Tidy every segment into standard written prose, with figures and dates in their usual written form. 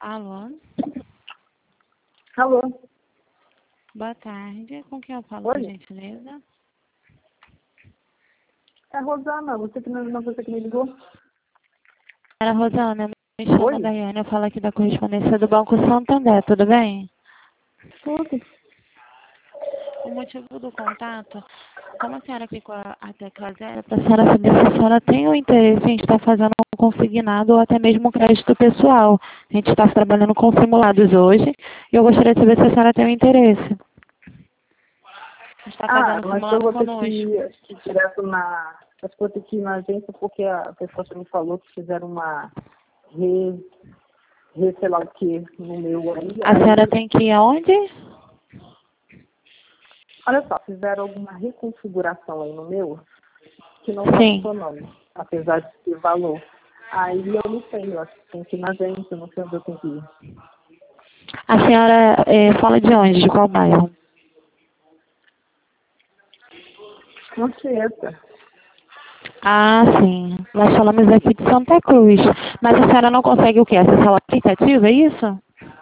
Alô? Alô? Boa tarde. Com quem eu falo, Oi? por gentileza? É a Rosana, você que me ligou? Era Rosana, me chamo Oi? Daiane, eu falo aqui da correspondência do Banco Santander, tudo bem? Tudo. O motivo do contato, como a senhora clicou a tecla 0, para a senhora saber se a senhora tem o interesse em estar fazendo um consignado ou até mesmo um crédito pessoal. A gente está trabalhando com simulados hoje e eu gostaria de saber se a senhora tem o interesse. A gente está fazendo Mas eu simulado vou ter conosco. que ir direto na... Acho que vou ter que ir na agência porque a pessoa já me falou que fizeram uma sei lá o que no meu aí. A senhora tem que ir aonde? Olha só, fizeram alguma reconfiguração aí no meu que não está Sim. funcionando, apesar de ter valor. Aí eu não sei, eu acho que tem que ir na agência, eu não sei onde eu tenho que ir. A senhora fala de onde? De qual bairro? Não sei essa. Ah, sim. Nós falamos aqui de Santa Cruz. Mas a senhora não consegue o quê? Acessar o aplicativo, é isso?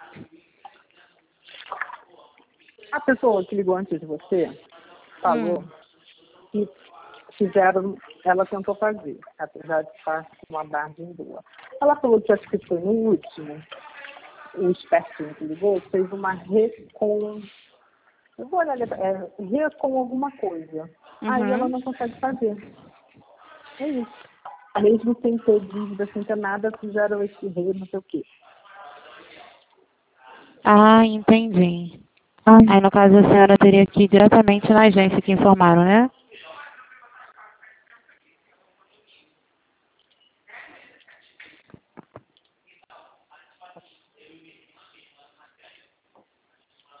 A pessoa que ligou antes de você falou que fizeram, ela tentou fazer, apesar de estar com uma margem boa. Ela falou que acho que foi no último, o espertinho que ligou, fez uma eu vou olhar, recom alguma coisa. Aí ela não consegue fazer. É isso. Mesmo sem ter dívida, sem ter nada, fizeram esse não sei o quê. Ah, entendi. Aí, no caso, a senhora teria que ir diretamente na agência que informaram, né?